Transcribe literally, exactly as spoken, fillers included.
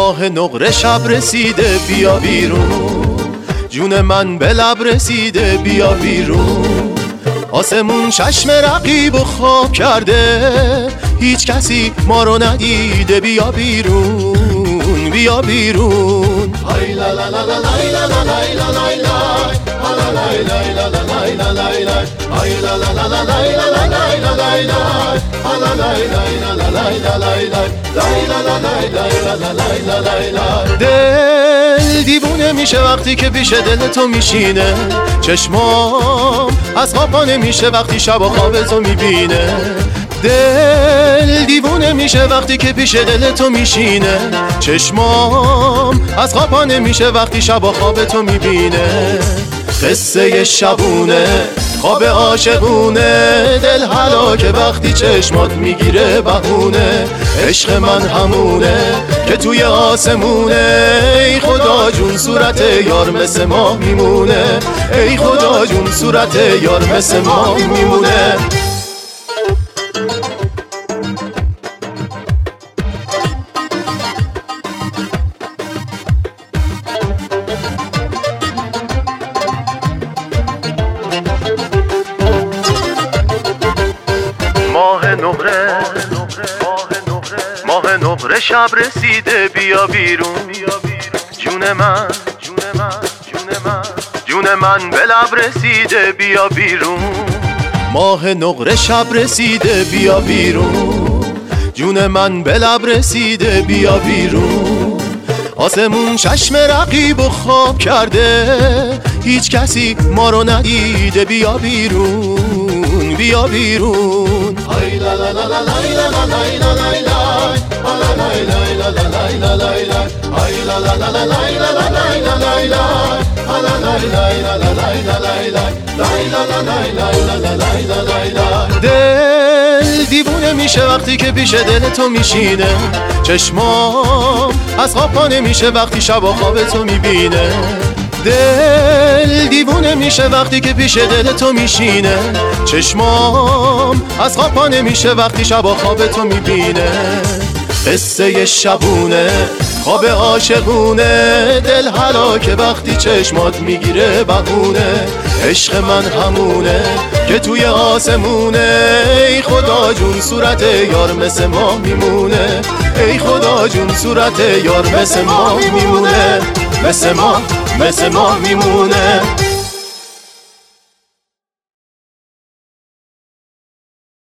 ماه نقره شب رسیده بیا بیرون، جون من به لب رسیده بیا بیرون. آسمون چشم رقیب و خواب کرده، هیچ کسی ما رو ندیده بیا بیرون بیا بیرون. ای لا لا لا لا لا لا لا لا دل دیوونه میشه وقتی که پیش دل تو میشینه، چشمام از خواب پا نمیشه وقتی شب و خواب تو میبینه. دل دیوونه میشه وقتی که پیش دل تو میشینه، چشمام از خواب پا نمیشه وقتی شب و خواب تو میبینه. قصه شبونه خواب عاشقونه، دل هلاکه وقتی چشمات میگیره بهونه. عشق من همونه که توی آسمونه، ای خدا جون صورت یار مثل ماه میمونه، ای خدا جون صورت یار مثل ماه میمونه. ماه نقره ماه نقره شب رسیده بیا بیرون، جون من جون من جون من جون من به لب رسیده بیا بیرون. ماه نقره شب رسیده بیا بیرون، جون من به لب رسیده بیا بیرون. آسمون چشم رقیب و خواب کرده، هیچ کسی ما رو ندیده بیا بیرون بیا بیرون. ای لا لا لا لا لا لا لا دل دیوونه میشه وقتی که پیش دل تو میشینه، چشمام از خواب پا نمیشه وقتی شب و خواب تو میبینه. دل دیوونه میشه وقتی که پیش دل تو میشینه، چشمام از خواب پا نمیشه وقتی شب و خواب تو میبینه. قصه شبونه خواب عاشقونه، دل هلاکه وقتی چشمات میگیره بهونه. عشق من همونه که توی آسمونه، ای خدا جون صورت یار مثل ماه میمونه، ای خدا جون صورت یار مثل ماه میمونه، مثل ماه مثل ماه میمونه.